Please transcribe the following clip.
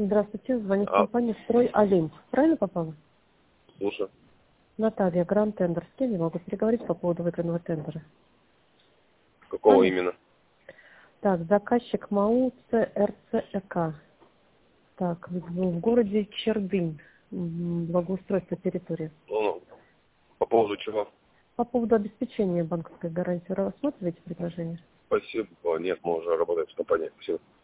Здравствуйте, звонит компания «Строй Олимп». Правильно попала? Слушай. Наталья, Гранд Тендер. С кем я могу переговорить по поводу выигранного тендера? Какого именно? Так, заказчик МАУ ЦРЦЭК. Так, в городе Чердынь. Благоустройство территории. Ну, по поводу чего? По поводу обеспечения банковской гарантии. Рассматриваете предложение? Спасибо. Нет, мы уже работаем с компанией. Спасибо.